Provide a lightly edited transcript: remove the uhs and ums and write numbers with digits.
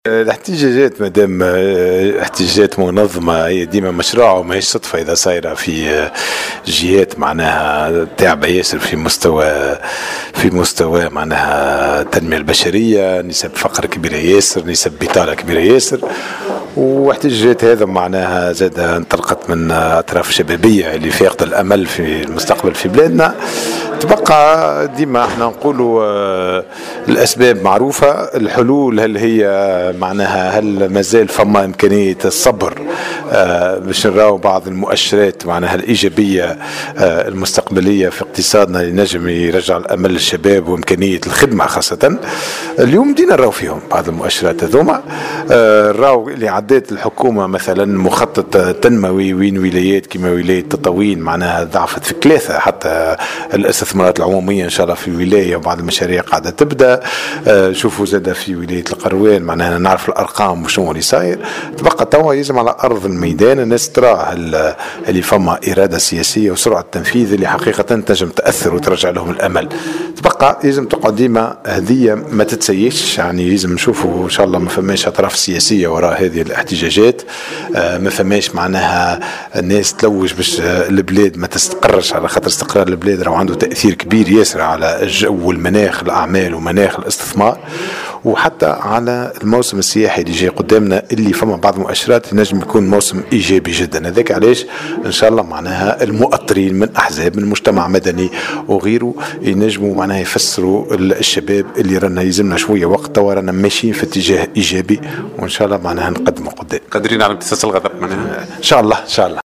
الاحتجاجات مادام احتجاجات منظمة هي ديما مشروع وماهيش صدفة إذا صايرة في جهات معناها تعب ياسر في مستوى معناها التنمية البشرية، نسب فقر كبيرة ياسر، نسب بطالة كبيرة ياسر، واحتجاجات هذا معناها زاد انطلقت من أطراف شبابية اللي فاقدة الأمل في المستقبل في بلادنا. تبقى ديما احنا نقولوا الأسباب معروفة، الحلول هل هي معناها هل مازال فما إمكانية الصبر باش نراو بعض المؤشرات معناها الإيجابية المستقبلية في اقتصادنا اللي نجم يرجع الأمل للشباب وإمكانية الخدمة خاصة. اليوم دينا نراو فيهم بعض المؤشرات هذوما. راو اللي عدت الحكومة مثلا مخطط تنموي وين ولايات كما ولاية تطاوين معناها ضعفت في 3 حتى الاستثمارات العمومية إن شاء الله في ولاية وبعض المشاريع قاعدة تبدأ. شوفوا زاد في ولاية القروان معناها نعرف الأرقام وشنو اللي صاير. تبقى توا يجب على أرض الميدان الناس ترى اللي فما إرادة سياسية وسرعة تنفيذ اللي حقيقة تنجم تأثر وترجع لهم الأمل. تبقى يجب تقعد ديما هذه ما تتسيش، يعني لازم نشوفوا إن شاء الله ما فماش أطراف سياسية وراء هذه الاحتجاجات، ما فماش معناها الناس تلوج باش البلاد ما تستقرش، على خاطر استقرار البلاد راه عنده تأثير كبير ياسر على الجو والمناخ الأعمال ومناخ الاستثمار، وحتى على الموسم السياحي اللي جاي قدامنا اللي فما بعض المؤشرات نجم يكون موسم إيجابي جدا. هذاك علاش إن شاء الله معناها المؤطرين من أحزاب من مجتمع مدني وغيره ينجموا معناها يفسروا الشباب اللي رانا يلزمنا شوية وقت توا رانا ماشيين في اتجاه إيجابي، وإن شاء الله معناها نقدموا قدام قادرين على امتصاص الغضب معناها إن شاء الله.